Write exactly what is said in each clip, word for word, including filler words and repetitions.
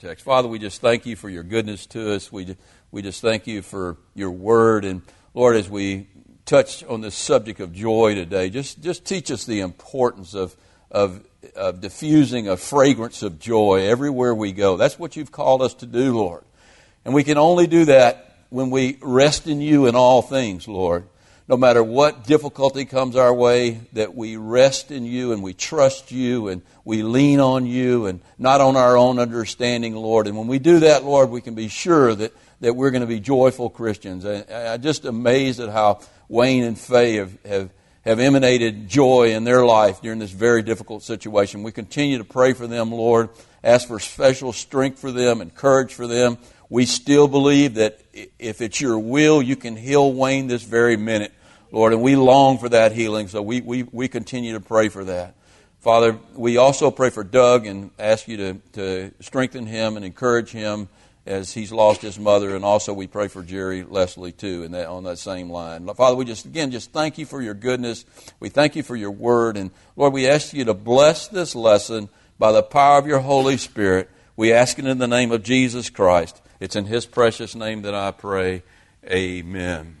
text. Father, we just thank you for your goodness to us. We, we just thank you for your word. And Lord, as we touch on this subject of joy today, just, just teach us the importance of, of, of diffusing a fragrance of joy everywhere we go. That's what you've called us to do, Lord. And we can only do that when we rest in you in all things, Lord. No matter what difficulty comes our way, that we rest in you and we trust you and we lean on you and not on our own understanding, Lord. And when we do that, Lord, we can be sure that, that we're going to be joyful Christians. I, I'm just amazed at how Wayne and Faye have, have, have emanated joy in their life during this very difficult situation. We continue to pray for them, Lord. Ask for special strength for them and courage for them. We still believe that if it's your will, you can heal Wayne this very minute, Lord, and we long for that healing, so we, we, we continue to pray for that. Father, we also pray for Doug and ask you to, to strengthen him and encourage him as he's lost his mother, and also we pray for Jerry Leslie, too, in that, on that same line. Father, we just, again, just thank you for your goodness. We thank you for your word, and Lord, we ask you to bless this lesson by the power of your Holy Spirit. We ask it in the name of Jesus Christ. It's in his precious name that I pray. Amen.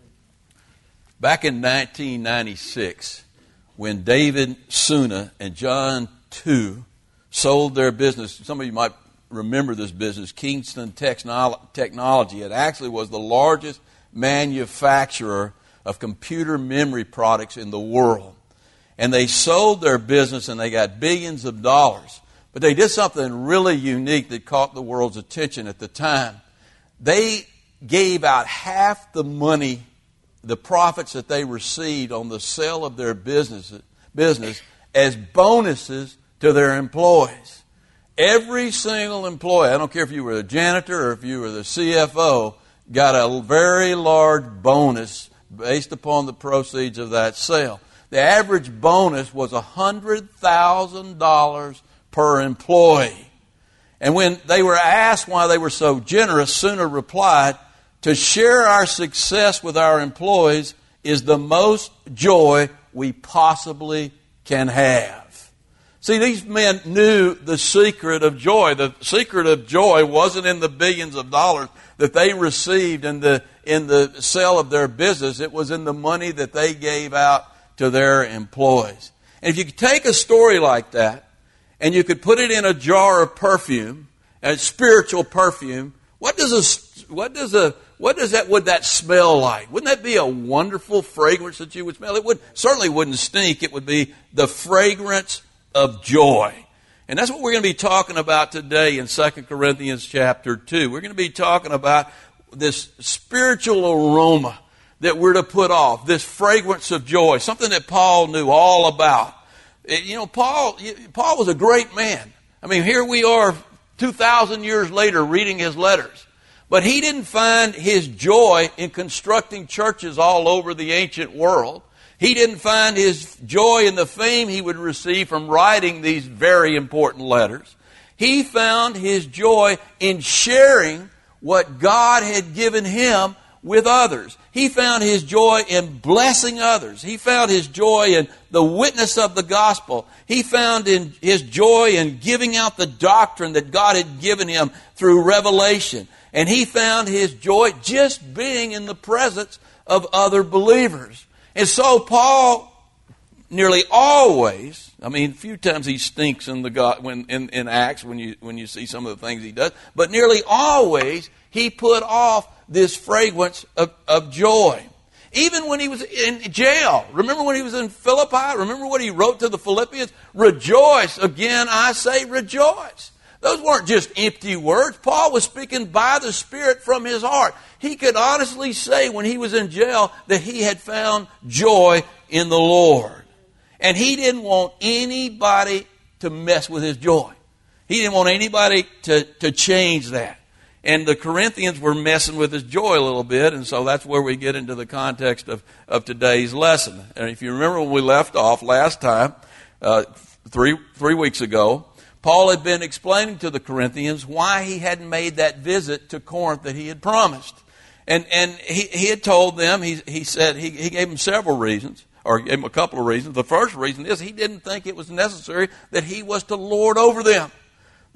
Back in nineteen ninety-six, when David Suna and John Tu sold their business, some of you might remember this business, Kingston Technology. It actually was the largest manufacturer of computer memory products in the world. And they sold their business and they got billions of dollars. But they did something really unique that caught the world's attention at the time. They gave out half the money, the profits that they received on the sale of their business, business as bonuses to their employees. Every single employee, I don't care if you were the janitor or if you were the C F O, got a very large bonus based upon the proceeds of that sale. The average bonus was one hundred thousand dollars per employee. And when they were asked why they were so generous, Suna replied, "To share our success with our employees is the most joy we possibly can have." See, these men knew the secret of joy. The secret of joy wasn't in the billions of dollars that they received in the, in the sale of their business. It was in the money that they gave out to their employees. And if you could take a story like that and you could put it in a jar of perfume, a spiritual perfume, what does a, what does a, what does that, would that smell like? Wouldn't that be a wonderful fragrance that you would smell? It would, certainly wouldn't stink. It would be the fragrance of joy. And that's what we're going to be talking about today in Second Corinthians chapter two. We're going to be talking about this spiritual aroma that we're to put off, this fragrance of joy, something that Paul knew all about. You know, Paul, Paul was a great man. I mean, here we are two thousand years later reading his letters. But he didn't find his joy in constructing churches all over the ancient world. He didn't find his joy in the fame he would receive from writing these very important letters. He found his joy in sharing what God had given him with others. He found his joy in blessing others. He found his joy in the witness of the gospel. He found in his joy in giving out the doctrine that God had given him through revelation. And he found his joy just being in the presence of other believers. And so Paul nearly always, I mean, a few times he stinks in the God, when in, in Acts when you when you see some of the things he does, but nearly always he put off this fragrance of, of joy. Even when he was in jail. Remember when he was in Philippi? Remember what he wrote to the Philippians? Rejoice. Again, I say rejoice. Those weren't just empty words. Paul was speaking by the Spirit from his heart. He could honestly say when he was in jail that he had found joy in the Lord. And he didn't want anybody to mess with his joy. He didn't want anybody to, to change that. And the Corinthians were messing with his joy a little bit, and so that's where we get into the context of, of today's lesson. And if you remember when we left off last time, uh, three three weeks ago, Paul had been explaining to the Corinthians why he hadn't made that visit to Corinth that he had promised. And and he, he had told them, he, he said, he, he gave them several reasons, or gave them a couple of reasons. The first reason is he didn't think it was necessary that he was to lord over them.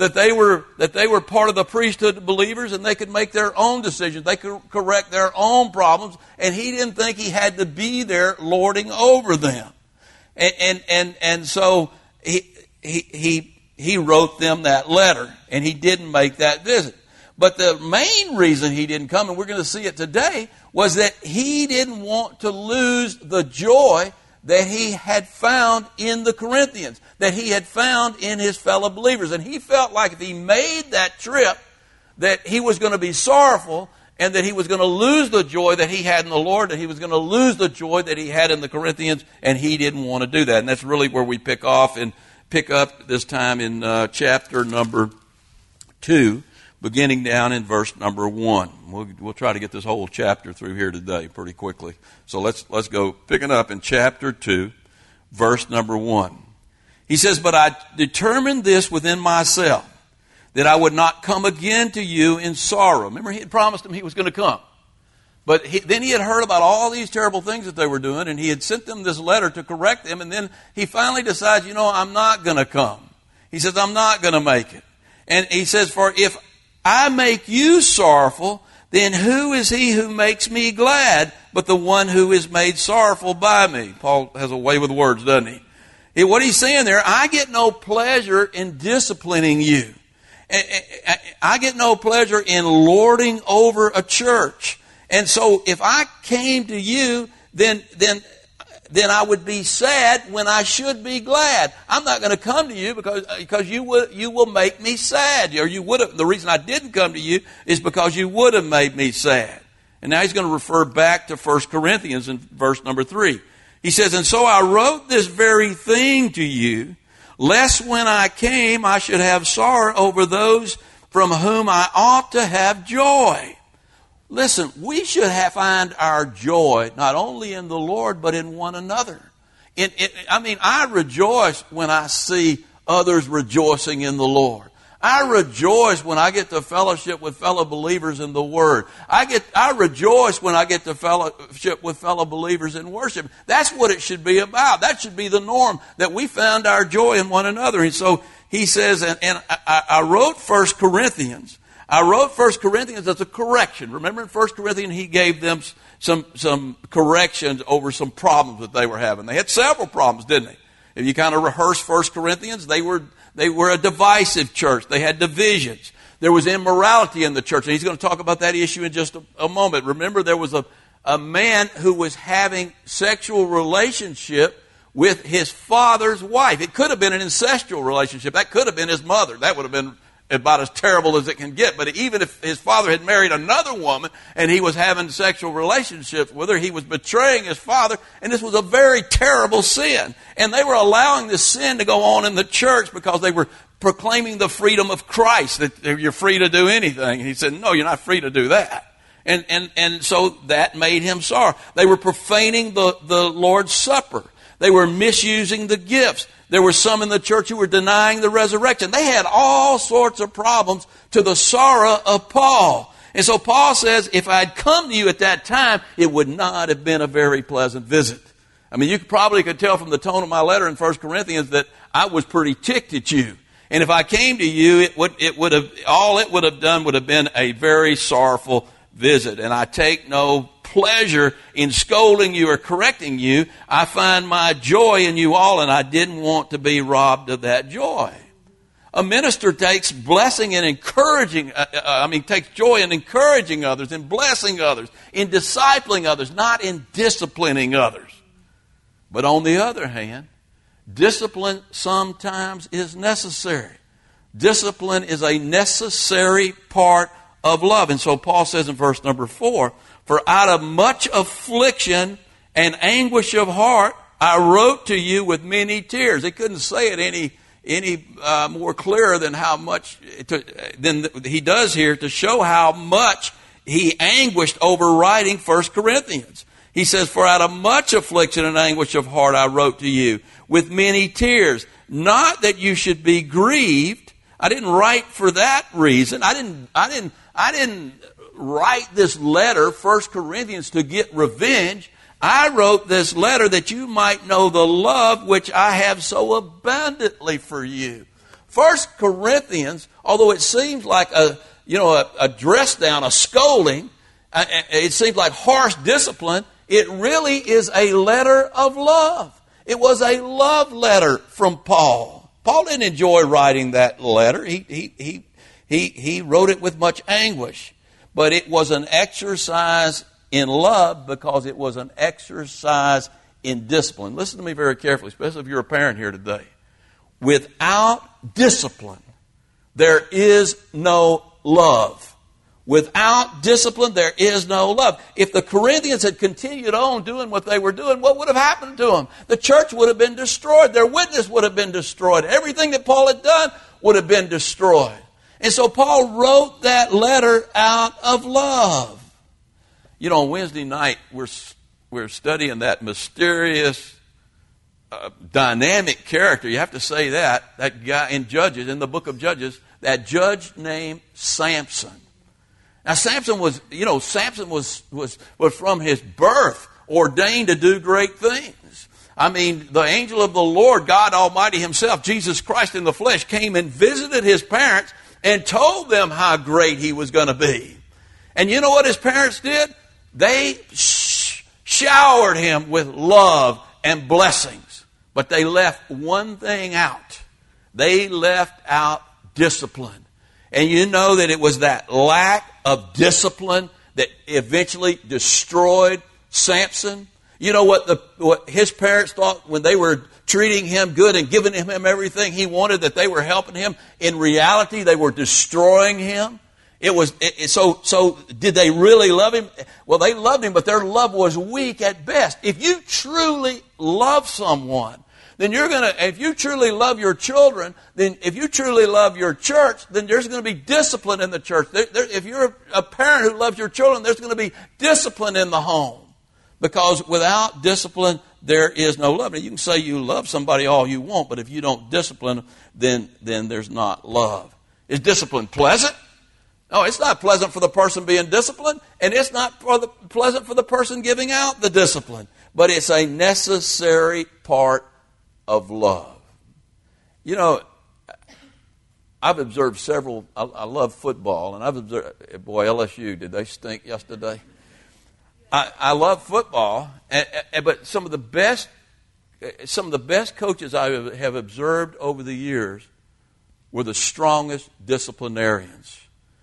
that they were that they were part of the priesthood of believers and they could make their own decisions. They could correct their own problems, and he didn't think he had to be there lording over them. And and and, and so he he he he wrote them that letter, and he didn't make that visit. But the main reason he didn't come, and we're going to see it today, was that he didn't want to lose the joy that he had found in the Corinthians, that he had found in his fellow believers. And he felt like if he made that trip, that he was going to be sorrowful and that he was going to lose the joy that he had in the Lord, that he was going to lose the joy that he had in the Corinthians, and he didn't want to do that. And that's really where we pick off and pick up this time in uh, chapter number two, beginning down in verse number one. We'll, we'll try to get this whole chapter through here today pretty quickly. So let's let's go picking up in chapter two, verse number one. He says, "But I determined this within myself, that I would not come again to you in sorrow." Remember, he had promised them he was going to come. But he, then he had heard about all these terrible things that they were doing, and he had sent them this letter to correct them, and then he finally decides, you know, I'm not going to come. He says, I'm not going to make it. And he says, "For if I make you sorrowful, then who is he who makes me glad but the one who is made sorrowful by me?" Paul has a way with words, doesn't he? he what he's saying there, I get no pleasure in disciplining you. I get no pleasure in lording over a church. And so if I came to you, then then then I would be sad when I should be glad. I'm not going to come to you because because you will you will make me sad. Or you would have. The reason I didn't come to you is because you would have made me sad. And now he's going to refer back to First Corinthians in verse number three. He says, "And so I wrote this very thing to you, lest when I came I should have sorrow over those from whom I ought to have joy." Listen, we should have find our joy not only in the Lord, but in one another. In, in, I mean, I rejoice when I see others rejoicing in the Lord. I rejoice when I get to fellowship with fellow believers in the Word. I get, I rejoice when I get to fellowship with fellow believers in worship. That's what it should be about. That should be the norm, that we found our joy in one another. And so he says, and, and I, I wrote First Corinthians. I wrote First Corinthians as a correction. Remember in First Corinthians, he gave them some some corrections over some problems that they were having. They had several problems, didn't they? If you kind of rehearse First Corinthians, they were they were a divisive church. They had divisions. There was immorality in the church. And he's going to talk about that issue in just a, a moment. Remember, there was a, a man who was having sexual relationship with his father's wife. It could have been an incestual relationship. That could have been his mother. That would have been about as terrible as it can get. But even if his father had married another woman and he was having sexual relationships with her, he was betraying his father, and this was a very terrible sin. And they were allowing this sin to go on in the church because they were proclaiming the freedom of Christ, that you're free to do anything. And he said, no, you're not free to do that. And and and so that made him sorrow. They were profaning the, the Lord's Supper. They were misusing the gifts. There were some in the church who were denying the resurrection. They had all sorts of problems to the sorrow of Paul. And so Paul says, if I had come to you at that time, it would not have been a very pleasant visit. I mean, you probably could tell from the tone of my letter in First Corinthians that I was pretty ticked at you. And if I came to you, it would, it would have, all it would have done would have been a very sorrowful visit. And I take no pleasure in scolding you or correcting you. I find my joy in you all, and I didn't want to be robbed of that joy. A minister takes blessing and encouraging, uh, uh, I mean, takes joy in encouraging others, in blessing others, in discipling others, not in disciplining others. But on the other hand, discipline sometimes is necessary. Discipline is a necessary part of love. And so Paul says in verse number four, "For out of much affliction and anguish of heart, I wrote to you with many tears." They couldn't say it any any uh, more clearer than how much to, than he does here to show how much he anguished over writing First Corinthians. He says, "For out of much affliction and anguish of heart, I wrote to you with many tears, not that you should be grieved." I didn't write for that reason. I didn't. I didn't. I didn't write this letter, First Corinthians, to get revenge. I wrote this letter that you might know the love which I have so abundantly for you. First Corinthians, although it seems like a, you know, a, a dress down, a scolding, uh, it seems like harsh discipline, it really is a letter of love. It was a love letter from Paul. Paul didn't enjoy writing that letter. He, he, he, he, he wrote it with much anguish. But it was an exercise in love because it was an exercise in discipline. Listen to me very carefully, especially if you're a parent here today. Without discipline, there is no love. Without discipline, there is no love. If the Corinthians had continued on doing what they were doing, what would have happened to them? The church would have been destroyed. Their witness would have been destroyed. Everything that Paul had done would have been destroyed. And so Paul wrote that letter out of love. You know, on Wednesday night, we're, we're studying that mysterious, uh, dynamic character. You have to say that, that guy in Judges, in the book of Judges, that judge named Samson. Now, Samson was, you know, Samson was, was, was from his birth ordained to do great things. I mean, the angel of the Lord, God Almighty himself, Jesus Christ in the flesh, came and visited his parents and told them how great he was going to be. And you know what his parents did? They sh- showered him with love and blessings. But they left one thing out. They left out discipline. And you know that it was that lack of discipline that eventually destroyed Samson. You know what, the, what his parents thought when they were treating him good and giving him everything he wanted, that they were helping him. In reality, they were destroying him. It was it, it, so. So did they really love him? Well, they loved him, but their love was weak at best. If you truly love someone, then you're going to, if you truly love your children, then if you truly love your church, then there's going to be discipline in the church. There, there, if you're a parent who loves your children, there's going to be discipline in the home. Because without discipline, there is no love. Now, you can say you love somebody all you want, but if you don't discipline, then, then there's not love. Is discipline pleasant? No, it's not pleasant for the person being disciplined, and it's not for the, pleasant for the person giving out the discipline. But it's a necessary part of love. You know, I've observed several, I, I love football, and I've observed, boy, L S U, did they stink yesterday? I, I love football, and, and, but some of the best, some of the best coaches I have observed over the years were the strongest disciplinarians.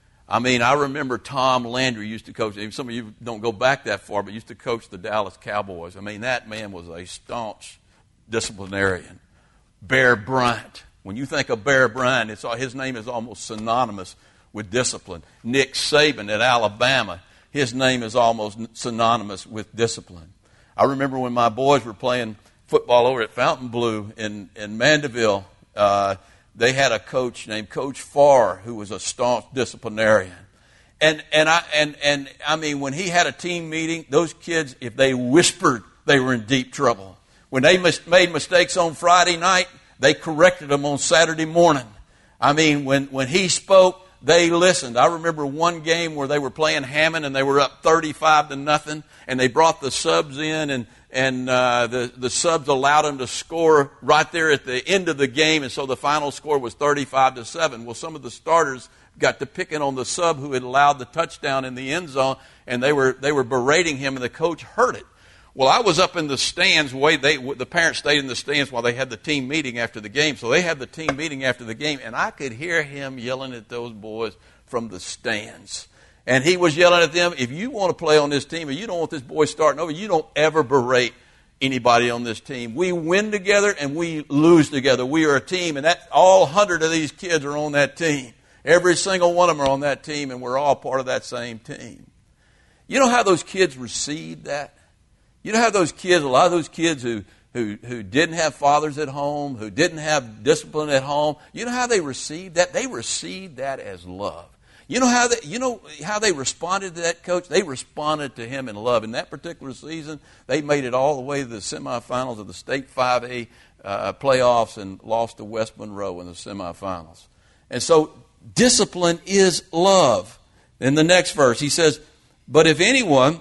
I mean, I remember Tom Landry used to coach. Some of you don't go back that far, but used to coach the Dallas Cowboys. I mean, that man was a staunch disciplinarian. Bear Bryant. When you think of Bear Bryant, it's, his name is almost synonymous with discipline. Nick Saban at Alabama, his name is almost synonymous with discipline. I remember when my boys were playing football over at Fontainebleau in, in Mandeville, uh, they had a coach named Coach Farr who was a staunch disciplinarian. And and I and, and I mean, when he had a team meeting, those kids, if they whispered, they were in deep trouble. When they mis- made mistakes on Friday night, they corrected them on Saturday morning. I mean, when, when he spoke, they listened. I remember one game where they were playing Hammond and they were up thirty-five to nothing, and they brought the subs in, and and uh, the the subs allowed them to score right there at the end of the game, and so the final score was thirty-five to seven. Well, some of the starters got to picking on the sub who had allowed the touchdown in the end zone, and they were they were berating him, and the coach heard it. Well, I was up in the stands. Way they the parents stayed in the stands while they had the team meeting after the game. So they had the team meeting after the game, and I could hear him yelling at those boys from the stands. And he was yelling at them, if you want to play on this team, or you don't want this boy starting over, you don't ever berate anybody on this team. We win together and we lose together. We are a team, and that all one hundred of these kids are on that team. Every single one of them are on that team, and we're all part of that same team. You know how those kids received that? You know how those kids, a lot of those kids who, who, who didn't have fathers at home, who didn't have discipline at home, you know how they received that? They received that as love. You know how they, you know how they responded to that coach? They responded to him in love. In that particular season, they made it all the way to the semifinals of the state five A uh, playoffs and lost to West Monroe in the semifinals. And so discipline is love. In the next verse, he says, but if anyone,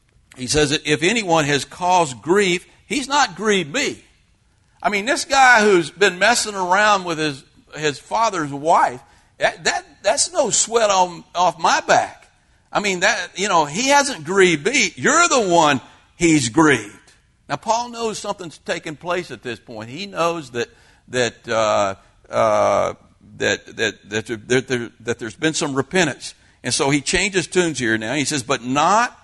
he says, if anyone has caused grief, he's not grieved me. I mean, this guy who's been messing around with his his father's wife, that, that that's no sweat on, off my back. I mean, that, you know, he hasn't grieved me. You're the one he's grieved. Now, Paul knows something's taking place at this point. He knows that that uh, uh, that that that, there, that, there, that there's been some repentance, and so he changes tunes here. Now he says, "But not,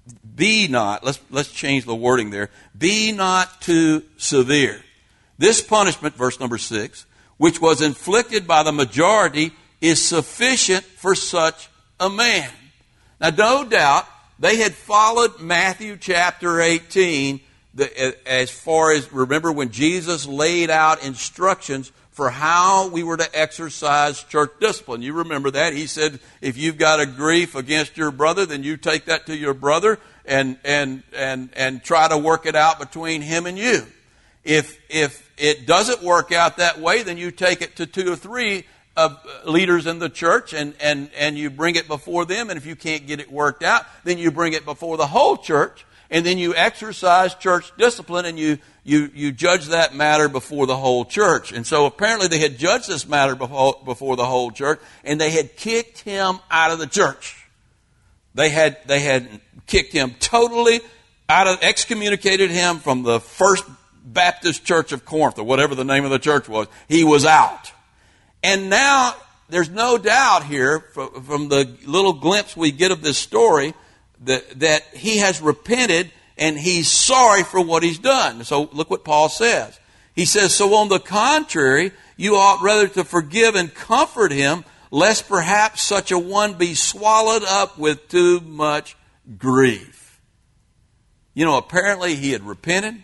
be not." Let's let's change the wording there. Be not too severe. This punishment, verse number six, which was inflicted by the majority, is sufficient for such a man. Now, no doubt they had followed Matthew chapter eighteen. The, as far as, remember when Jesus laid out instructions for how we were to exercise church discipline. You remember that. He said, if you've got a grief against your brother, then you take that to your brother and and and and try to work it out between him and you. If if it doesn't work out that way, then you take it to two or three of leaders in the church and, and, and you bring it before them. And if you can't get it worked out, then you bring it before the whole church. And then you exercise church discipline and you, you, you judge that matter before the whole church. And so apparently they had judged this matter before, before the whole church, and they had kicked him out of the church. They had, they had kicked him totally out of, excommunicated him from the First Baptist Church of Corinth, or whatever the name of the church was. He was out. And now there's no doubt here from, from the little glimpse we get of this story That, that he has repented and he's sorry for what he's done. So look what Paul says. He says, so on the contrary, you ought rather to forgive and comfort him, lest perhaps such a one be swallowed up with too much grief. You know, apparently he had repented,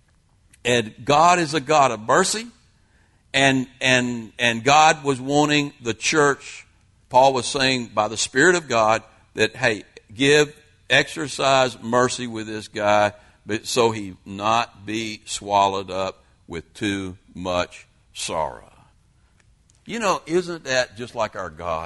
and God is a God of mercy, and and and God was wanting the church, Paul was saying by the Spirit of God, that, hey, give exercise mercy with this guy, but so he not be swallowed up with too much sorrow. You know, isn't that just like our God?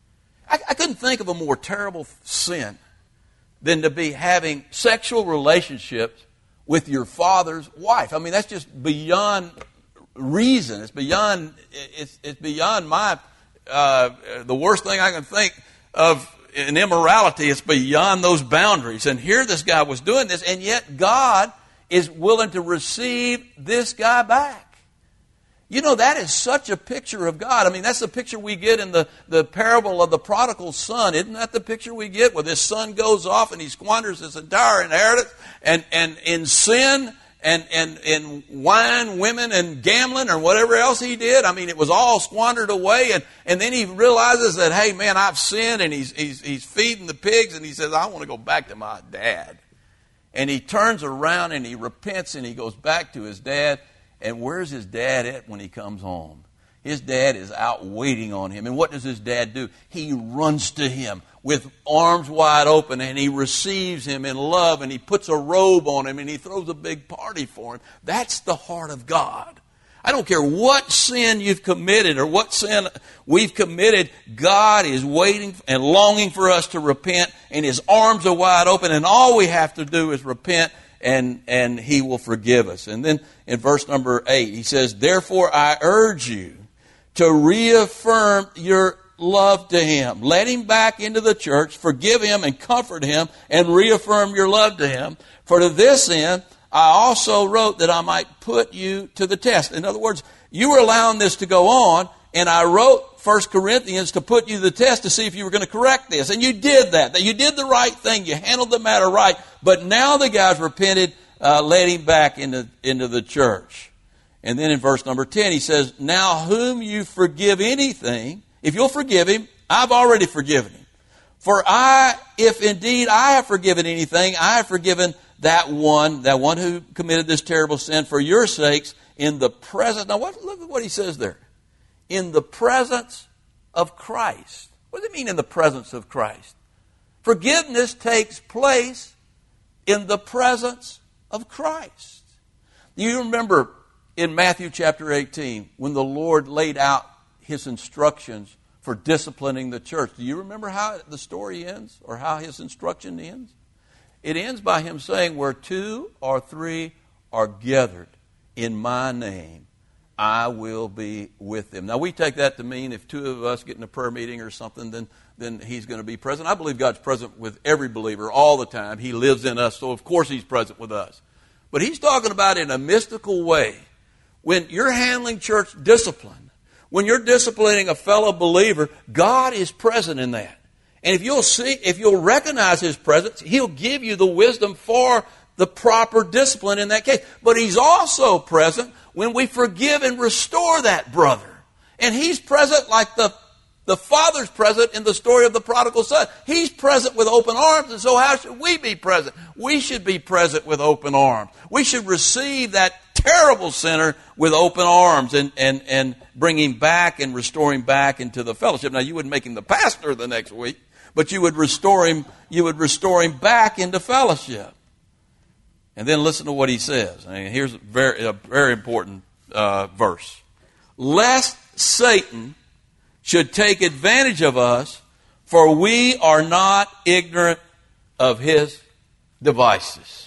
I, I couldn't think of a more terrible sin than to be having sexual relationships with your father's wife. I mean, that's just beyond reason. It's beyond. It's, it's beyond my. Uh, the worst thing I can think of. In immorality, it's beyond those boundaries. And here this guy was doing this, and yet God is willing to receive this guy back. You know, that is such a picture of God. I mean, that's the picture we get in the, the parable of the prodigal son. Isn't that the picture we get where this son goes off and he squanders his entire inheritance and, and in sin and, and in wine, women, and gambling or whatever else he did? I mean, it was all squandered away. And, and then he realizes that, hey, man, I've sinned, and he's, he's, he's feeding the pigs, and he says, I want to go back to my dad. And he turns around and he repents and he goes back to his dad. And where's his dad at when he comes home? His dad is out waiting on him. And what does his dad do? He runs to him with arms wide open, and he receives him in love, and he puts a robe on him, and he throws a big party for him. That's the heart of God. I don't care what sin you've committed or what sin we've committed, God is waiting and longing for us to repent, and his arms are wide open, and all we have to do is repent, and, and he will forgive us. And then in verse number eight, he says, therefore I urge you to reaffirm your love to him. Let him back into the church, forgive him and comfort him, and reaffirm your love to him. For to this end, I also wrote that I might put you to the test. In other words, you were allowing this to go on, and I wrote First Corinthians to put you to the test to see if you were going to correct this. And you did that. That you did the right thing. You handled the matter right. But now the guy's repented, uh, let him back into, into the church. And then in verse number ten, he says, now whom you forgive anything, if you'll forgive him, I've already forgiven him. For I, if indeed I have forgiven anything, I have forgiven that one, that one who committed this terrible sin for your sakes in the presence. Now what, look at what he says there. In the presence of Christ. What does it mean in the presence of Christ? Forgiveness takes place in the presence of Christ. Do you remember in Matthew chapter eighteen when the Lord laid out his instructions for disciplining the church? Do you remember how the story ends or how his instruction ends? It ends by him saying, where two or three are gathered in my name, I will be with them. Now, we take that to mean if two of us get in a prayer meeting or something, then, then he's going to be present. I believe God's present with every believer all the time. He lives in us, so of course he's present with us. But he's talking about in a mystical way. When you're handling church discipline, when you're disciplining a fellow believer, God is present in that. And if you'll see, if you'll recognize his presence, he'll give you the wisdom for the proper discipline in that case. But he's also present when we forgive and restore that brother. And he's present like the, the father's present in the story of the prodigal son. He's present with open arms, and so how should we be present? We should be present with open arms. We should receive that terrible sinner with open arms and, and, and bring him back and restore him back into the fellowship. Now, you wouldn't make him the pastor the next week, but you would restore him, you would restore him back into fellowship. And then listen to what he says. I mean, here's a very, a very important uh, verse. Lest Satan should take advantage of us, for we are not ignorant of his devices.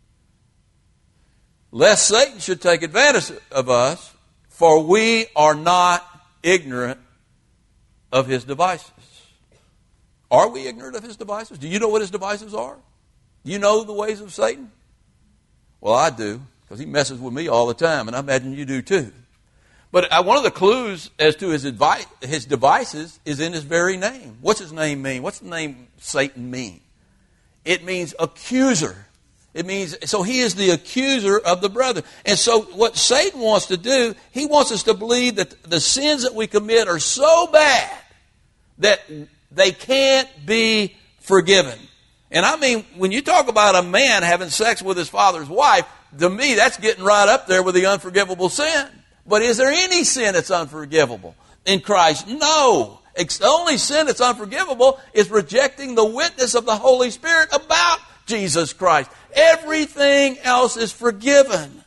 Lest Satan should take advantage of us, for we are not ignorant of his devices. Are we ignorant of his devices? Do you know what his devices are? Do you know the ways of Satan? Well, I do, because he messes with me all the time, and I imagine you do too. But uh, one of the clues as to his, advi- his devices is in his very name. What's his name mean? What's the name Satan mean? It means accuser. It means, so he is the accuser of the brother. And so what Satan wants to do, he wants us to believe that the sins that we commit are so bad that they can't be forgiven. And I mean, when you talk about a man having sex with his father's wife, to me, that's getting right up there with the unforgivable sin. But is there any sin that's unforgivable in Christ? No. The only sin that's unforgivable is rejecting the witness of the Holy Spirit about Jesus Christ. Everything else is forgiven.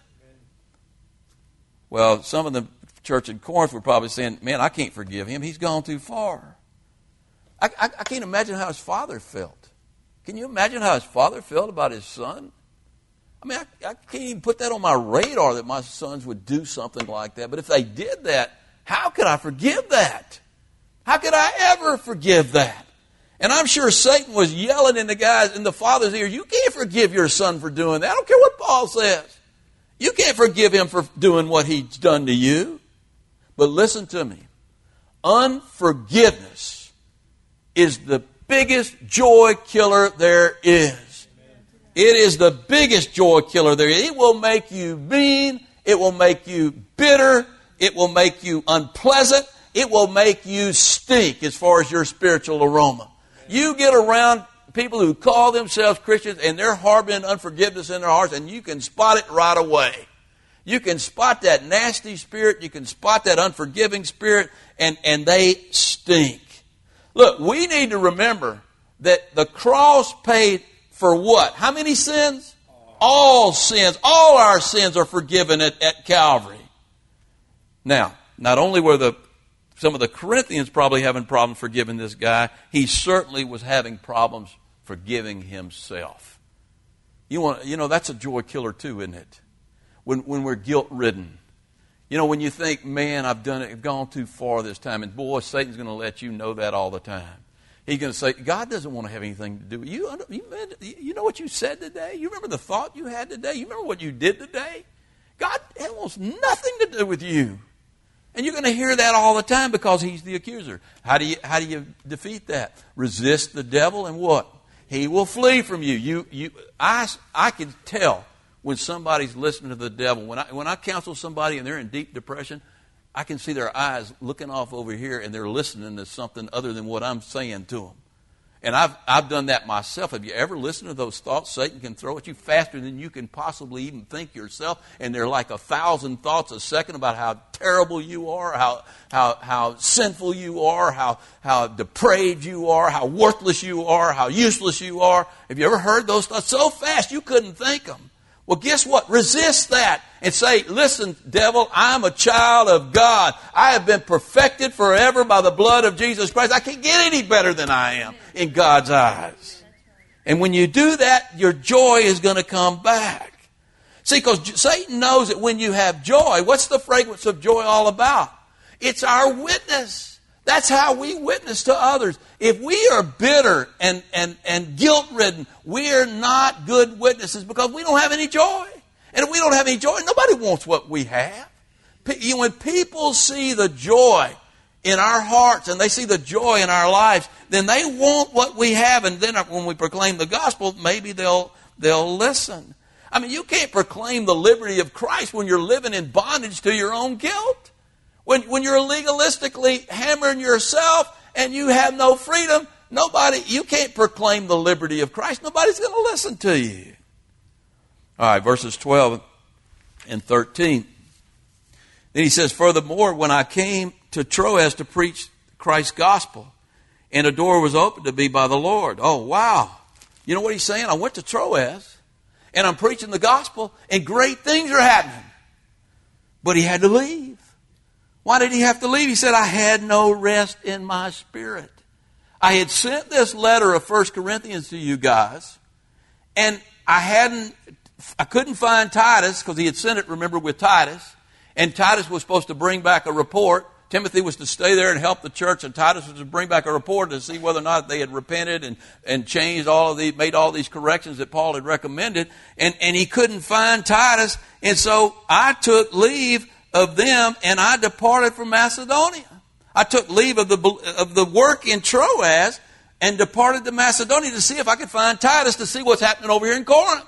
Well, some of the church in Corinth were probably saying, man, I can't forgive him. He's gone too far. I, I, I can't imagine how his father felt. Can you imagine how his father felt about his son? I mean, I, I can't even put that on my radar that my sons would do something like that. But if they did that, how could I forgive that? How could I ever forgive that? And I'm sure Satan was yelling in the guys in the father's ear, you can't forgive your son for doing that. I don't care what Paul says. You can't forgive him for doing what he's done to you. But listen to me. Unforgiveness is the biggest joy killer there is. It is the biggest joy killer there is. It will make you mean. It will make you bitter. It will make you unpleasant. It will make you stink as far as your spiritual aroma. You get around people who call themselves Christians and they're harboring unforgiveness in their hearts, and you can spot it right away. You can spot that nasty spirit. You can spot that unforgiving spirit, and, and they stink. Look, we need to remember that the cross paid for what? How many sins? All sins. All our sins are forgiven at, at Calvary. Now, not only were the some of the Corinthians probably having problems forgiving this guy, he certainly was having problems forgiving himself. You want, you know, that's a joy killer too, isn't it? When when we're guilt-ridden. You know, when you think, man, I've done it, I've gone too far this time. And boy, Satan's going to let you know that all the time. He's going to say, God doesn't want to have anything to do with you. You, you know what you said today? You remember the thought you had today? You remember what you did today? God wants nothing to do with you. And you're going to hear that all the time because he's the accuser. How do you, how do you defeat that? Resist the devil and what? He will flee from you. You, you, I, I can tell when somebody's listening to the devil. When I, when I counsel somebody and they're in deep depression, I can see their eyes looking off over here and they're listening to something other than what I'm saying to them. And I've, I've done that myself. Have you ever listened to those thoughts Satan can throw at you faster than you can possibly even think yourself? And they're like a thousand thoughts a second about how terrible you are, how, how, how sinful you are, how, how depraved you are, how worthless you are, how useless you are. Have you ever heard those thoughts so fast you couldn't think them? Well, guess what? Resist that and say, listen, devil, I'm a child of God. I have been perfected forever by the blood of Jesus Christ. I can't get any better than I am in God's eyes. And when you do that, your joy is going to come back. See, because Satan knows that when you have joy, what's the fragrance of joy all about? It's our witness. That's how we witness to others. If we are bitter and, and, and guilt-ridden, we are not good witnesses because we don't have any joy. And if we don't have any joy, nobody wants what we have. When people see the joy in our hearts and they see the joy in our lives, then they want what we have. And then when we proclaim the gospel, maybe they'll they'll listen. I mean, you can't proclaim the liberty of Christ when you're living in bondage to your own guilt. When, when you're legalistically hammering yourself and you have no freedom, nobody, you can't proclaim the liberty of Christ. Nobody's going to listen to you. All right, verses twelve and thirteen. Then he says, furthermore, when I came to Troas to preach Christ's gospel, and a door was opened to me by the Lord. Oh, wow. You know what he's saying? I went to Troas, and I'm preaching the gospel, and great things are happening. But he had to leave. Why did he have to leave? He said, I had no rest in my spirit. I had sent this letter of First Corinthians to you guys, and I hadn't, I couldn't find Titus, because he had sent it, remember, with Titus. And Titus was supposed to bring back a report. Timothy was to stay there and help the church, and Titus was to bring back a report to see whether or not they had repented and, and changed all of these, made all these corrections that Paul had recommended. And, and he couldn't find Titus. And so I took leave of them and I departed from Macedonia. I took leave of the, of the work in Troas and departed to Macedonia to see if I could find Titus to see what's happening over here in Corinth.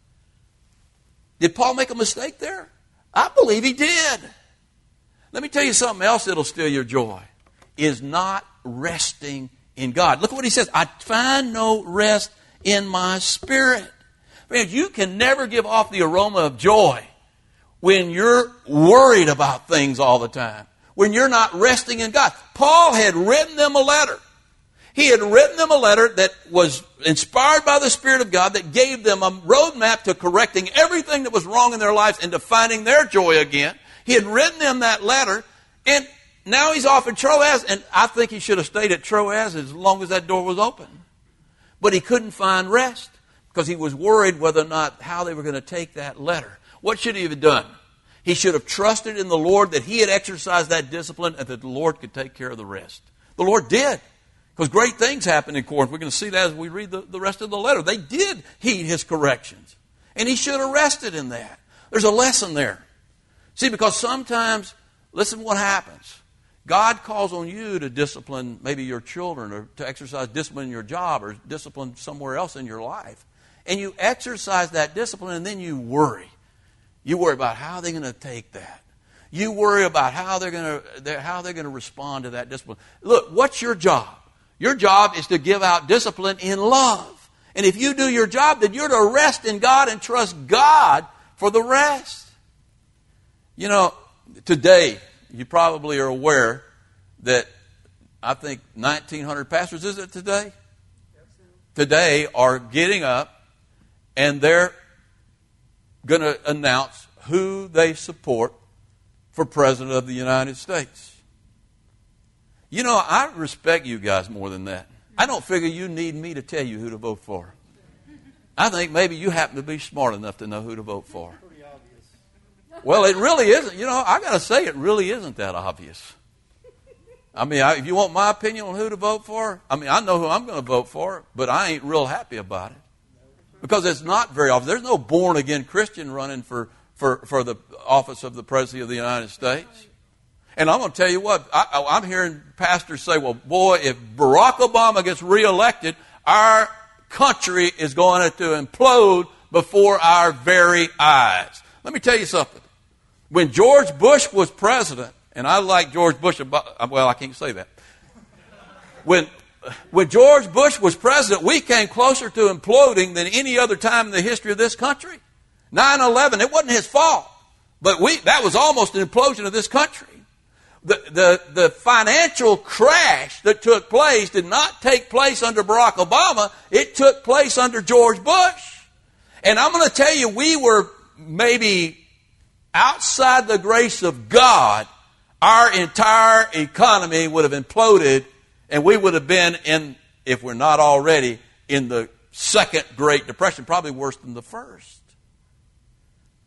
Did Paul make a mistake there? I believe he did. Let me tell you something else that'll steal your joy. Is not resting in God. Look at what he says. I find no rest in my spirit. Friends, you can never give off the aroma of joy when you're worried about things all the time. When you're not resting in God. Paul had written them a letter. He had written them a letter that was inspired by the Spirit of God that gave them a roadmap to correcting everything that was wrong in their lives and to finding their joy again. He had written them that letter, and now he's off in Troas, and I think he should have stayed at Troas as long as that door was open. But he couldn't find rest because he was worried whether or not how they were going to take that letter. What should he have done? He should have trusted in the Lord that he had exercised that discipline and that the Lord could take care of the rest. The Lord did. Because great things happened in Corinth. We're going to see that as we read the, the rest of the letter. They did heed his corrections. And he should have rested in that. There's a lesson there. See, because sometimes, listen what happens. God calls on you to discipline maybe your children or to exercise discipline in your job or discipline somewhere else in your life. And you exercise that discipline and then you worry. You worry about how they're going to take that. You worry about how they're going to how they're going to respond to that discipline. Look, what's your job? Your job is to give out discipline in love. And if you do your job, then you're to rest in God and trust God for the rest. You know, today, you probably are aware that I think nineteen hundred pastors, is it today? Today are getting up and they're going to announce who they support for President of the United States. You know, I respect you guys more than that. I don't figure you need me to tell you who to vote for. I think maybe you happen to be smart enough to know who to vote for. Well, it really isn't. You know, I got to say, it really isn't that obvious. I mean, I, if you want my opinion on who to vote for, I mean, I know who I'm going to vote for, but I ain't real happy about it. Because it's not very obvious. There's no born-again Christian running for, for, for the office of the President of the United States. And I'm going to tell you what, I, I'm hearing pastors say, well, boy, if Barack Obama gets reelected, our country is going to implode before our very eyes. Let me tell you something. When George Bush was president, and I like George Bush, well, I can't say that. When, when George Bush was president, we came closer to imploding than any other time in the history of this country. nine eleven, it wasn't his fault, but we that was almost an implosion of this country. The, the, the financial crash that took place did not take place under Barack Obama. It took place under George Bush. And I'm going to tell you, we were maybe outside the grace of God, our entire economy would have imploded, and we would have been in, if we're not already, in the second Great Depression, probably worse than the first.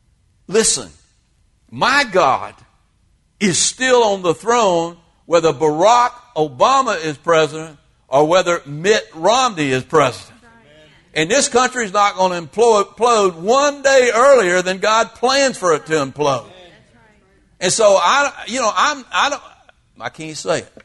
Listen, my God is still on the throne whether Barack Obama is president or whether Mitt Romney is president. And this country is not going to implode one day earlier than God plans for it to implode. And so I, you know, I'm, I don't, I can't say it.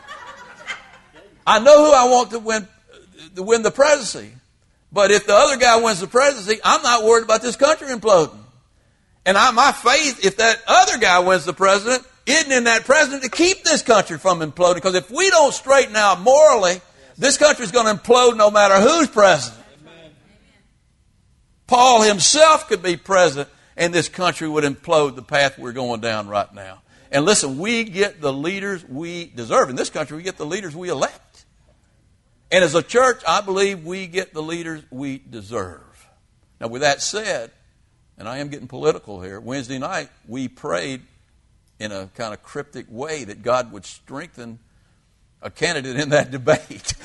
I know who I want to win, to win the presidency. But if the other guy wins the presidency, I'm not worried about this country imploding. And I, my faith, if that other guy wins the president, isn't in that president to keep this country from imploding. Because if we don't straighten out morally, this country is going to implode no matter who's president. Amen. Paul himself could be president, and this country would implode the path we're going down right now. And listen, we get the leaders we deserve. In this country, we get the leaders we elect. And as a church, I believe we get the leaders we deserve. Now, with that said, and I am getting political here, Wednesday night we prayed in a kind of cryptic way that God would strengthen a candidate in that debate.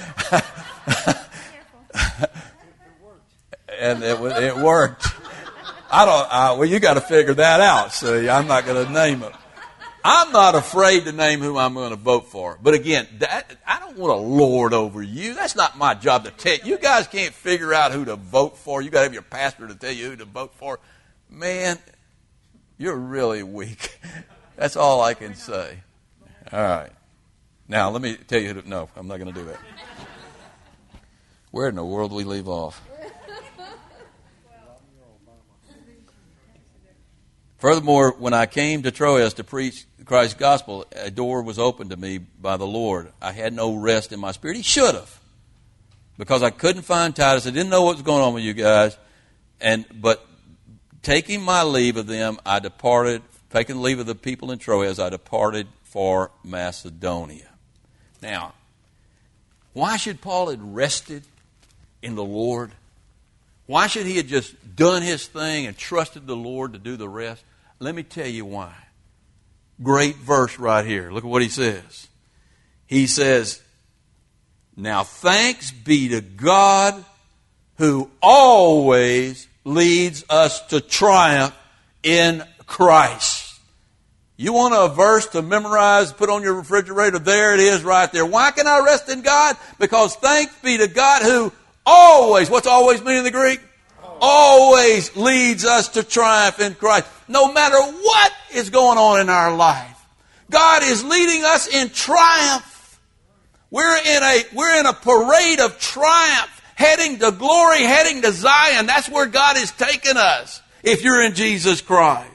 And it, it worked. I don't. I, well, you got to figure that out. See, I'm not going to name it. I'm not afraid to name who I'm going to vote for. But again, that, I don't want to lord over you. That's not my job to tell you. You guys can't figure out who to vote for. You got to have your pastor to tell you who to vote for. Man, you're really weak. That's all I can say. All right. Now, let me tell you who to... No, I'm not going to do that. Where in the world do we leave off? Furthermore, when I came to Troas to preach Christ's gospel, a door was opened to me by the Lord. I had no rest in my spirit. He should have. Because I couldn't find Titus. I didn't know what was going on with you guys. And But taking my leave of them, I departed... Taking leave of the people in Troas, I departed for Macedonia. Now, why should Paul have rested in the Lord? Why should he have just done his thing and trusted the Lord to do the rest? Let me tell you why. Great verse right here. Look at what he says. He says, "Now thanks be to God who always leads us to triumph in Christ." You want a verse to memorize, put on your refrigerator? There it is right there. Why can I rest in God? Because thanks be to God who always, what's always mean in the Greek? Always leads us to triumph in Christ. No matter what is going on in our life, God is leading us in triumph. We're in a, we're in a parade of triumph, heading to glory, heading to Zion. That's where God is taking us if you're in Jesus Christ.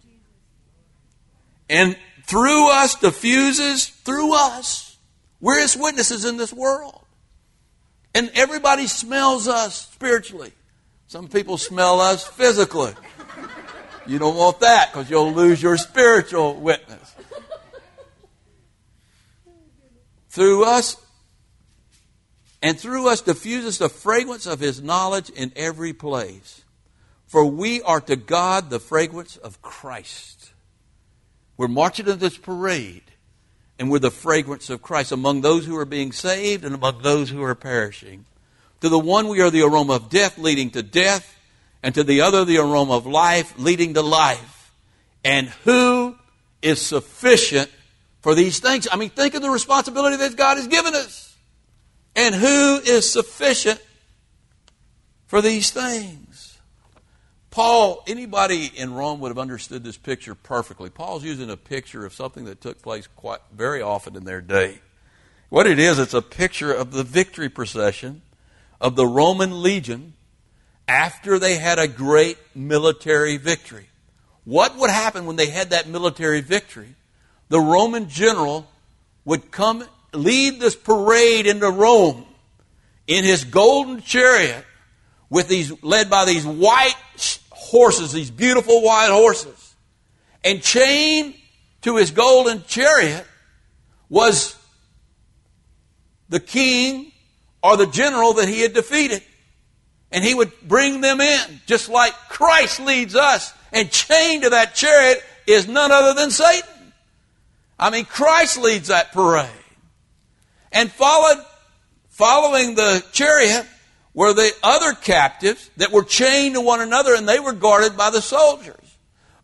And through us diffuses, through us, we're His witnesses in this world. And everybody smells us spiritually. Some people smell us physically. You don't want that because you'll lose your spiritual witness. Through us, and through us diffuses the fragrance of His knowledge in every place. For we are to God the fragrance of Christ. We're marching in this parade, and we're the fragrance of Christ among those who are being saved and among those who are perishing. To the one we are the aroma of death leading to death, and to the other the aroma of life leading to life. And who is sufficient for these things? I mean, think of the responsibility that God has given us. And who is sufficient for these things? Paul, anybody in Rome would have understood this picture perfectly. Paul's using a picture of something that took place quite very often in their day. What it is, it's a picture of the victory procession of the Roman legion after they had a great military victory. What would happen when they had that military victory? The Roman general would come lead this parade into Rome in his golden chariot with these led by these white horses, these beautiful white horses. And chained to his golden chariot was the king or the general that he had defeated. And he would bring them in, just like Christ leads us. And chained to that chariot is none other than Satan. I mean, Christ leads that parade. And followed, following the chariot were the other captives that were chained to one another, and they were guarded by the soldiers.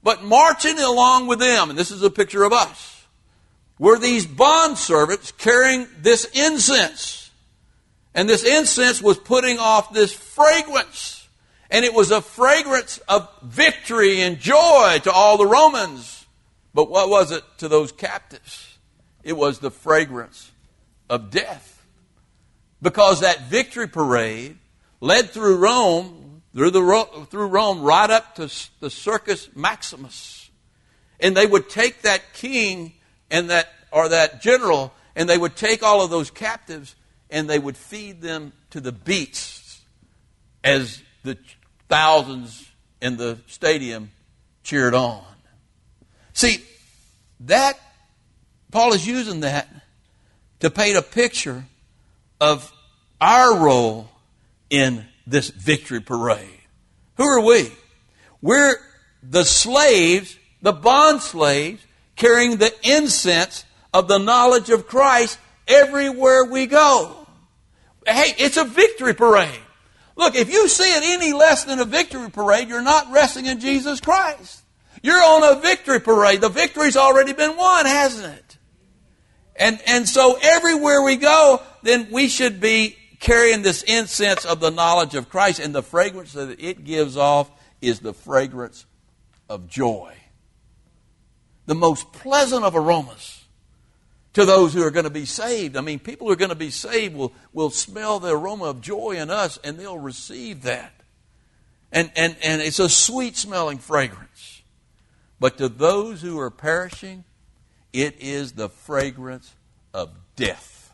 But marching along with them, and this is a picture of us, were these bondservants carrying this incense. And this incense was putting off this fragrance. And it was a fragrance of victory and joy to all the Romans. But what was it to those captives? It was the fragrance of death. Because that victory parade led through Rome, through, the, through Rome, right up to the Circus Maximus. And they would take that king and that or that general, and they would take all of those captives and they would feed them to the beasts as the thousands in the stadium cheered on. See, that Paul is using that to paint a picture of our role in this victory parade. Who are we? We're the slaves, the bond slaves, carrying the incense of the knowledge of Christ everywhere we go. Hey, it's a victory parade. Look, if you see it any less than a victory parade, you're not resting in Jesus Christ. You're on a victory parade. The victory's already been won, hasn't it? And, and so everywhere we go, then we should be carrying this incense of the knowledge of Christ, and the fragrance that it gives off is the fragrance of joy. The most pleasant of aromas to those who are going to be saved. I mean, people who are going to be saved will, will smell the aroma of joy in us, and they'll receive that. And, and, and it's a sweet-smelling fragrance. But to those who are perishing, it is the fragrance of death.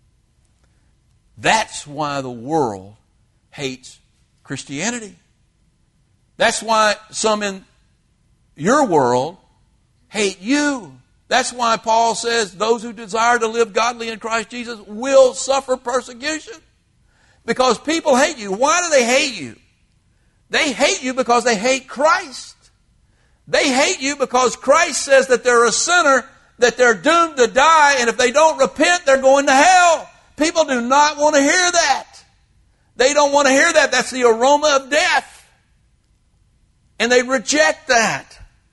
That's why the world hates Christianity. That's why some in your world hate you. That's why Paul says those who desire to live godly in Christ Jesus will suffer persecution. Because people hate you. Why do they hate you? They hate you because they hate Christ. They hate you because Christ says that they're a sinner, that they're doomed to die, and if they don't repent, they're going to hell. People do not want to hear that. They don't want to hear that. That's the aroma of death. And they reject that.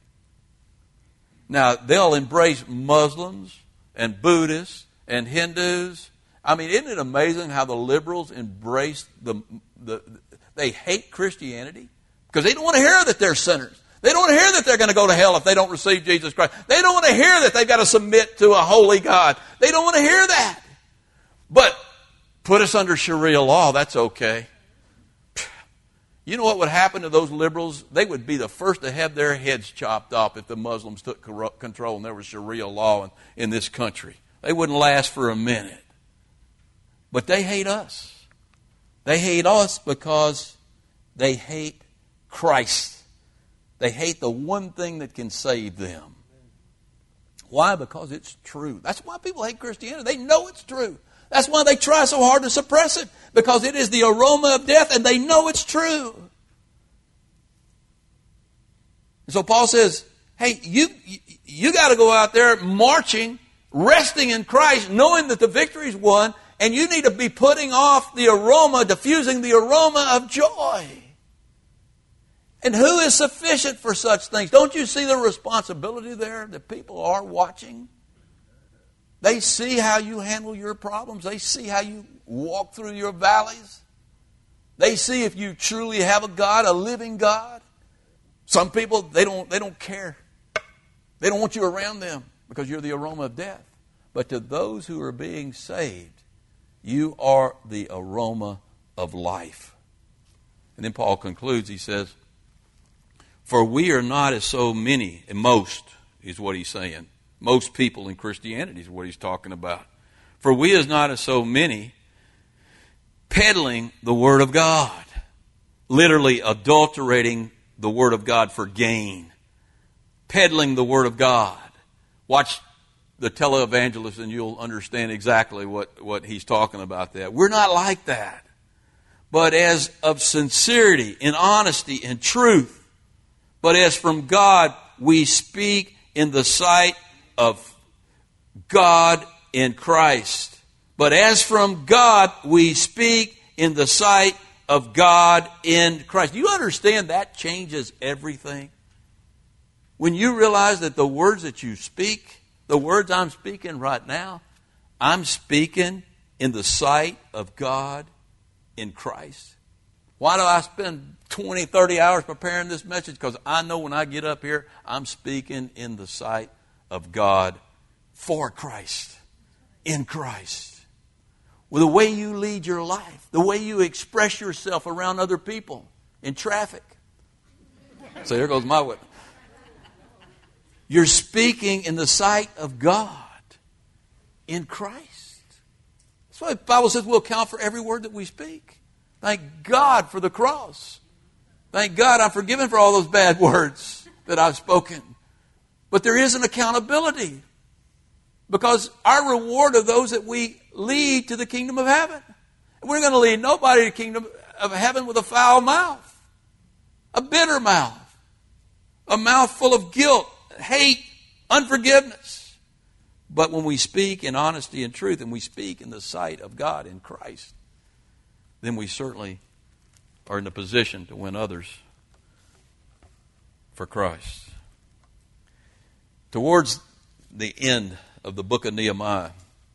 Now, they'll embrace Muslims and Buddhists and Hindus. I mean, isn't it amazing how the liberals embrace the, the they hate Christianity? Because they don't want to hear that they're sinners. They don't want to hear that they're going to go to hell if they don't receive Jesus Christ. They don't want to hear that they've got to submit to a holy God. They don't want to hear that. But put us under Sharia law, that's okay. You know what would happen to those liberals? They would be the first to have their heads chopped off if the Muslims took control and there was Sharia law in, in this country. They wouldn't last for a minute. But they hate us. They hate us because they hate Christ. They hate the one thing that can save them. Why? Because it's true. That's why people hate Christianity. They know it's true. That's why they try so hard to suppress it, because it is the aroma of death and they know it's true. And so Paul says, hey, you, you, you got to go out there marching, resting in Christ, knowing that the victory's won, and you need to be putting off the aroma, diffusing the aroma of joy. And who is sufficient for such things? Don't you see the responsibility there that people are watching? They see how you handle your problems. They see how you walk through your valleys. They see if you truly have a God, a living God. Some people, they don't, they don't care. They don't want you around them because you're the aroma of death. But to those who are being saved, you are the aroma of life. And then Paul concludes, he says, for we are not as so many, and most is what he's saying. Most people in Christianity is what he's talking about. For we is not as so many peddling the Word of God. Literally adulterating the Word of God for gain. Peddling the Word of God. Watch the televangelist and you'll understand exactly what, what he's talking about there. We're not like that. But as of sincerity and honesty and truth. But as from God we speak in the sight of God in Christ. But as from God, we speak in the sight of God in Christ. Do you understand that changes everything? When you realize that the words that you speak, the words I'm speaking right now, I'm speaking in the sight of God in Christ. Why do I spend twenty, thirty hours preparing this message? Because I know when I get up here, I'm speaking in the sight of God for Christ, in Christ. With the way you lead your life, the way you express yourself around other people in traffic. So here goes my witness. You're speaking in the sight of God in Christ. That's why the Bible says we'll account for every word that we speak. Thank God for the cross. Thank God I'm forgiven for all those bad words that I've spoken. But there is an accountability. Because our reward are those that we lead to the kingdom of heaven. And we're going to lead nobody to the kingdom of heaven with a foul mouth. A bitter mouth. A mouth full of guilt, hate, unforgiveness. But when we speak in honesty and truth, and we speak in the sight of God in Christ, then we certainly are in a position to win others for Christ. Towards the end of the book of Nehemiah,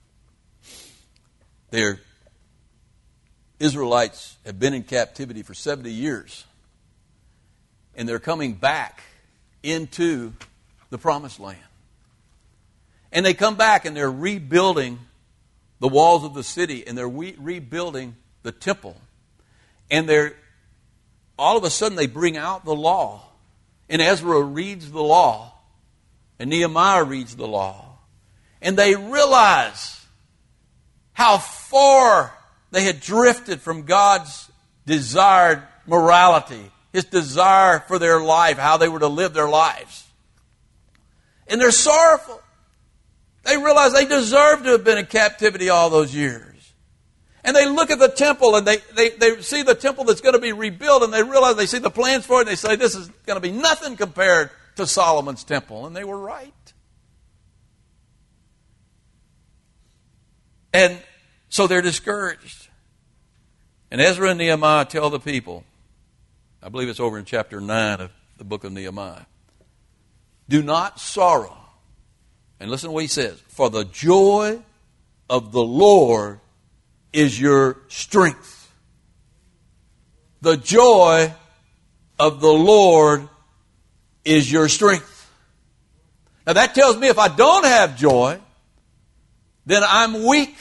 their Israelites have been in captivity for seventy years. And they're coming back into the promised land. And they come back and they're rebuilding the walls of the city, and they're re- rebuilding the temple. And they're all of a sudden they bring out the law. And Ezra reads the law. And Nehemiah reads the law. And they realize how far they had drifted from God's desired morality, His desire for their life, how they were to live their lives. And they're sorrowful. They realize they deserve to have been in captivity all those years. And they look at the temple and they, they, they see the temple that's going to be rebuilt, and they realize, they see the plans for it, and they say, this is going to be nothing compared to Solomon's temple. And they were right. And so they're discouraged. And Ezra and Nehemiah tell the people, I believe it's over in chapter nine of the book of Nehemiah, do not sorrow. And listen to what he says. For the joy of the Lord is your strength. The joy of the Lord is your strength. Now that tells me if I don't have joy, then I'm weak.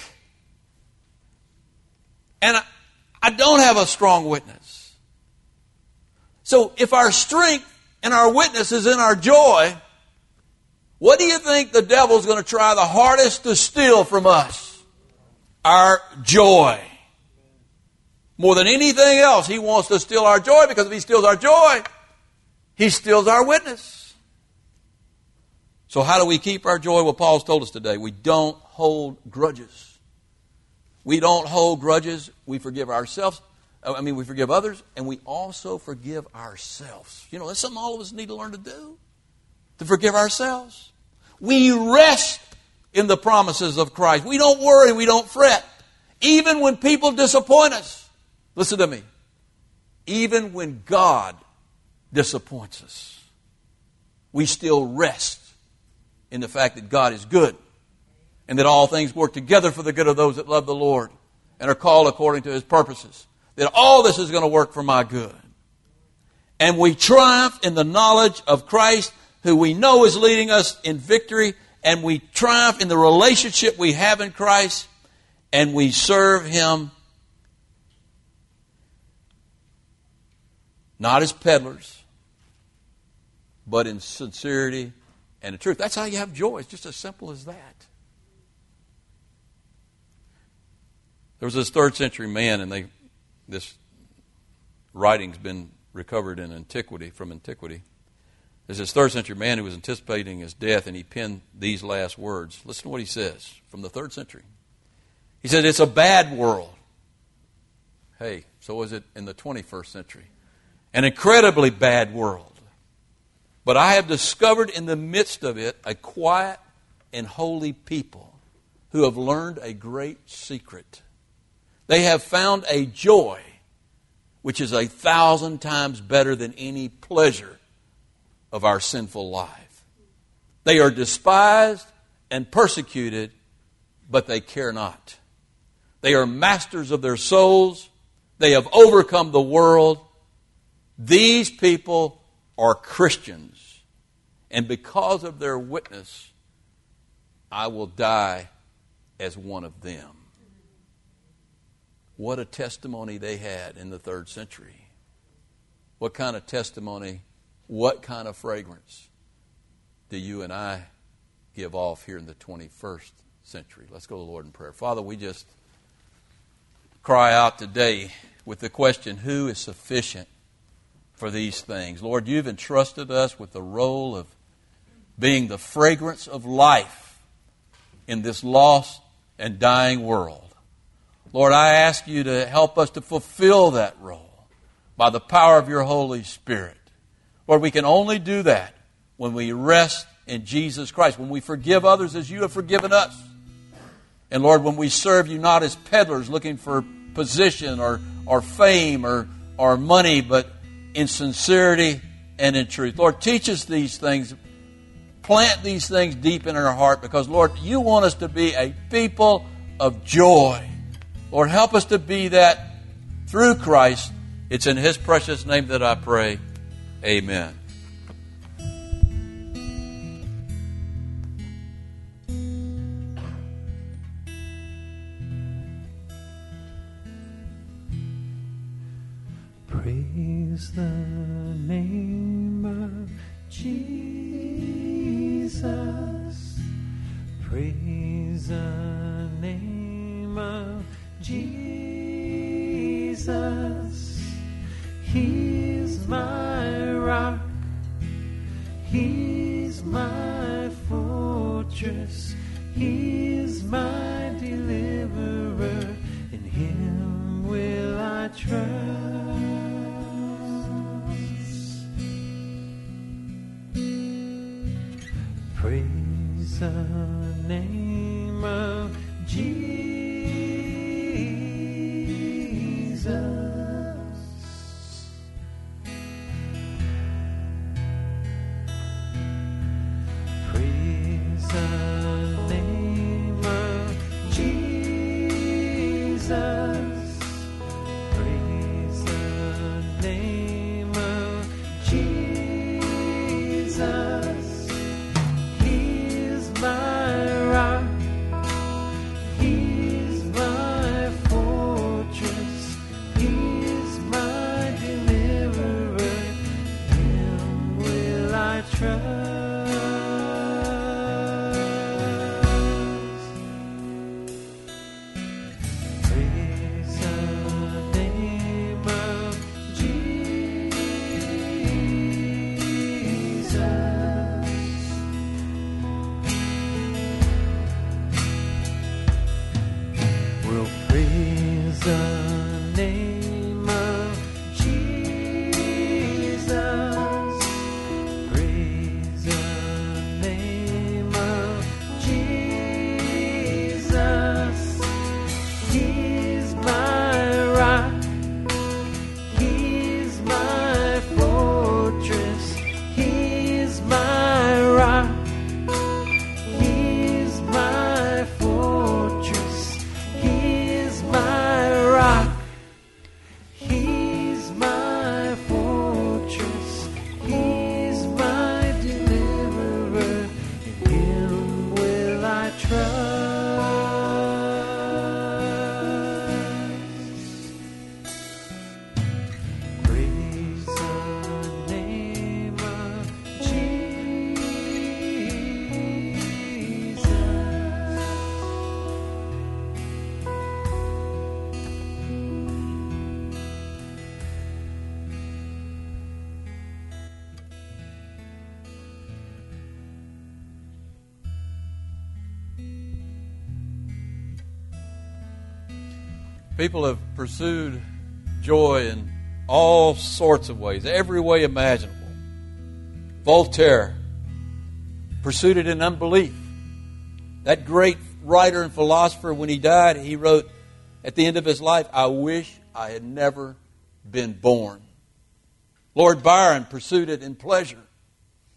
And I, I don't have a strong witness. So if our strength and our witness is in our joy, what do you think the devil's going to try the hardest to steal from us? Our joy. More than anything else, he wants to steal our joy, because if he steals our joy, he steals our witness. So how do we keep our joy? Well, Paul's told us today, we don't hold grudges. We don't hold grudges. We forgive ourselves. I mean, we forgive others, and we also forgive ourselves. You know, that's something all of us need to learn to do, to forgive ourselves. We rest in the promises of Christ. We don't worry, we don't fret. Even when people disappoint us. Listen to me. Even when God disappoints us, we still rest in the fact that God is good, and that all things work together for the good of those that love the Lord and are called according to His purposes. That all this is going to work for my good. And we triumph in the knowledge of Christ, who we know is leading us in victory. And we triumph in the relationship we have in Christ. And we serve Him not as peddlers, but in sincerity and in truth. That's how you have joy. It's just as simple as that. There was this third century man, and they, this writing's been recovered in antiquity, from antiquity. There's this third century man who was anticipating his death, and he penned these last words. Listen to what he says from the third century. He said, it's a bad world. Hey, so is it in the twenty-first century? An incredibly bad world. But I have discovered in the midst of it a quiet and holy people who have learned a great secret. They have found a joy which is a thousand times better than any pleasure of our sinful life. They are despised and persecuted, but they care not. They are masters of their souls. They have overcome the world. These people are Christians. And because of their witness, I will die as one of them. What a testimony they had in the third century. What kind of testimony, what kind of fragrance do you and I give off here in the twenty-first century? Let's go to the Lord in prayer. Father, we just cry out today with the question, who is sufficient for these things? Lord, you've entrusted us with the role of being the fragrance of life in this lost and dying world. Lord, I ask you to help us to fulfill that role by the power of your Holy Spirit. Lord, we can only do that when we rest in Jesus Christ, when we forgive others as you have forgiven us. And Lord, when we serve you not as peddlers looking for position or, or fame or, or money, but in sincerity and in truth. Lord, teach us these things. Plant these things deep in our heart because, Lord, you want us to be a people of joy. Lord, help us to be that through Christ. It's in His precious name that I pray. Amen. Praise the name of Jesus. Praise the name of Jesus. He's my rock. He's my fortress. He's my deliverer. In Him will I trust. Praise the name of Jesus. Praise the name of Jesus. Praise the name of Jesus. He's my rock. He's my fortress. He's my deliverer. Him will I trust. Praise the name of Jesus. We'll praise the name of Jesus. Praise the name of Jesus. He's my rock. He's my fortress. He's my rock. He's my fortress. He's my rock. He's my fortress. He's my deliverer. In Him will I trust. Praise the name of Jesus. People have pursued joy in all sorts of ways, every way imaginable. Voltaire pursued it in unbelief. That great writer and philosopher, when he died, he wrote at the end of his life, I wish I had never been born. Lord Byron pursued it in pleasure.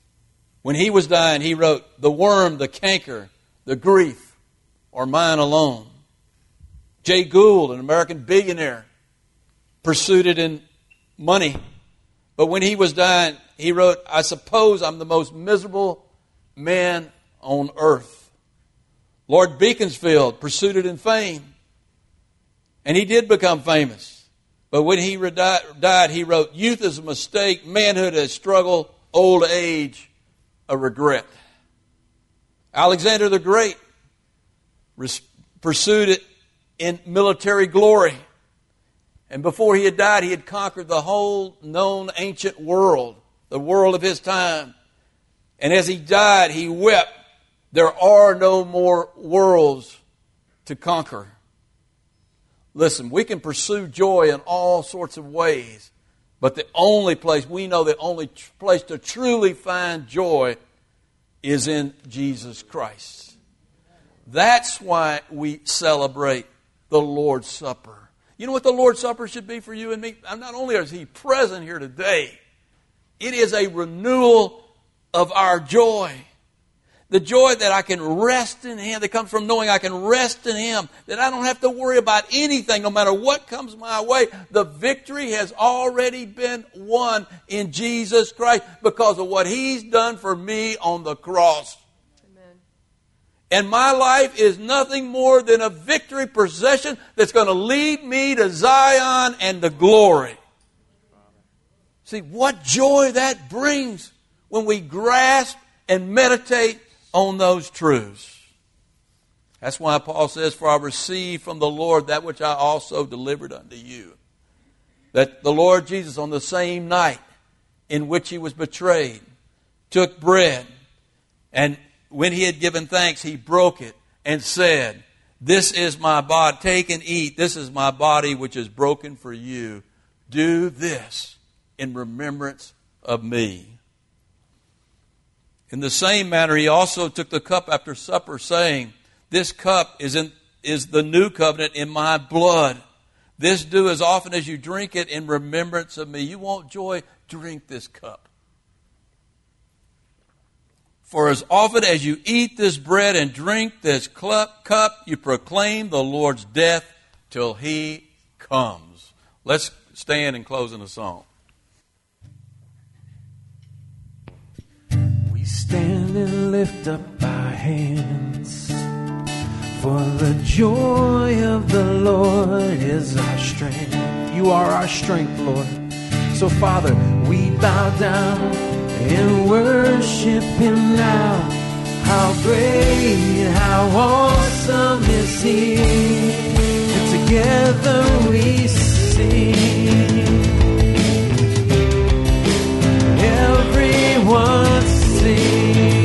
When he was dying, he wrote, "The worm, the canker, the grief are mine alone." Jay Gould, an American billionaire, pursued it in money. But when he was dying, he wrote, "I suppose I'm the most miserable man on earth." Lord Beaconsfield pursued it in fame. And he did become famous. But when he died, he wrote, "Youth is a mistake, manhood is struggle, old age a regret." Alexander the Great pursued it in military glory. And before he had died, he had conquered the whole known ancient world, the world of his time. And as he died, he wept, "There are no more worlds to conquer." Listen, we can pursue joy in all sorts of ways, but the only place, we know the only tr- place to truly find joy is in Jesus Christ. That's why we celebrate the Lord's Supper. You know what the Lord's Supper should be for you and me? Not only is He present here today, it is a renewal of our joy. The joy that I can rest in Him, that comes from knowing I can rest in Him, that I don't have to worry about anything, no matter what comes my way. The victory has already been won in Jesus Christ because of what He's done for me on the cross. Amen. And my life is nothing more than a victory procession that's going to lead me to Zion and to glory. See, what joy that brings when we grasp and meditate on those truths. That's why Paul says, "For I received from the Lord that which I also delivered unto you." That the Lord Jesus, on the same night in which He was betrayed, took bread, and when He had given thanks, He broke it and said, "This is my body, take and eat. This is my body which is broken for you. Do this in remembrance of me." In the same manner, He also took the cup after supper, saying, "This cup is in, is the new covenant in my blood. This do as often as you drink it in remembrance of me." You want joy? Drink this cup. "For as often as you eat this bread and drink this cup, you proclaim the Lord's death till He comes." Let's stand and close in a song. We stand and lift up our hands, for the joy of the Lord is our strength. You are our strength, Lord. So, Father, we bow down and worship Him now. How great, how awesome is He, and together we sing. Everyone sing.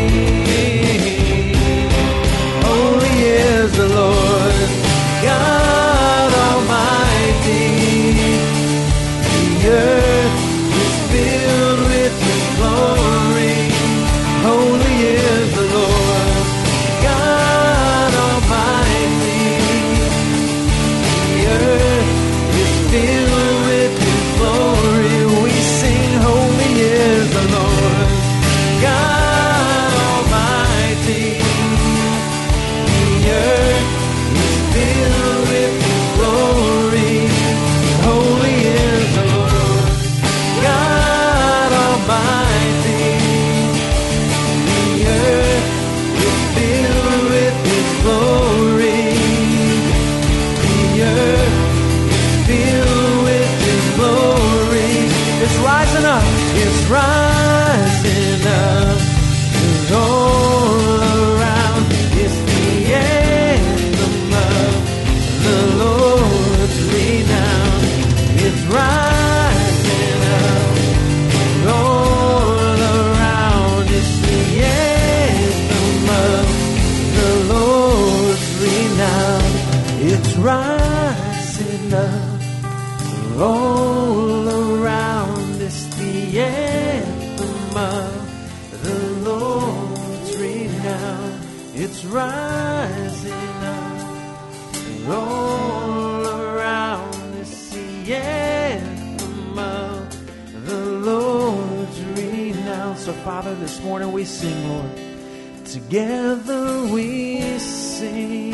Holy is the Lord God Almighty. The earth is filled with His glory. Holy is the Lord God Almighty. The earth is filled with His glory. We sing, holy is the Lord God Almighty. The earth is filled with His glory. Holy is the Lord God Almighty. The earth is filled with His glory. The earth is filled with His glory. It's rising up, it's rising up. It's all around. It's the anthem of the Lord's renown. It's rising up. It's all around. It's the anthem of the Lord's renown. It's rising up. All around. It's the anthem of the Lord's renown. It's rising up. All around. It's the anthem of the Lord's renown. So Father, this morning we sing, Lord. Together we sing.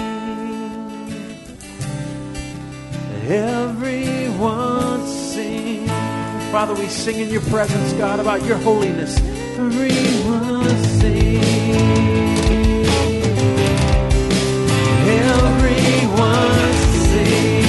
Everyone sing. Father, we sing in your presence, God, about your holiness. Everyone sing. Everyone sing.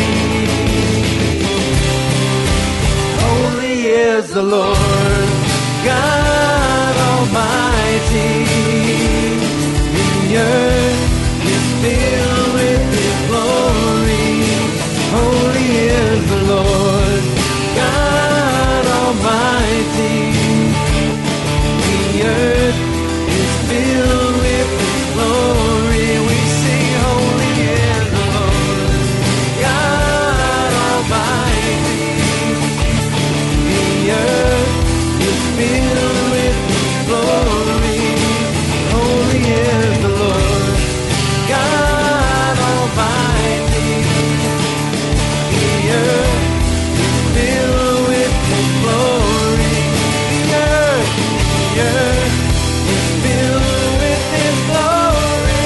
Holy is the Lord God Almighty. The earth is filled with His glory. Holy is the Lord God Almighty. The earth is filled with His glory. We sing, holy is the Lord God Almighty. The earth is filled with His glory. Holy is the Lord God Almighty. The earth is filled with His glory. The earth, the earth is filled with His glory.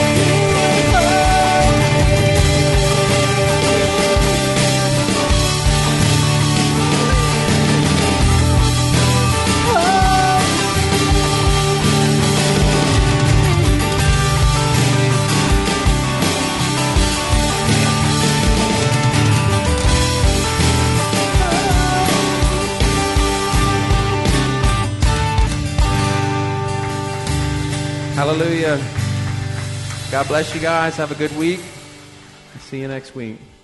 Hallelujah. God bless you guys. Have a good week. See you next week.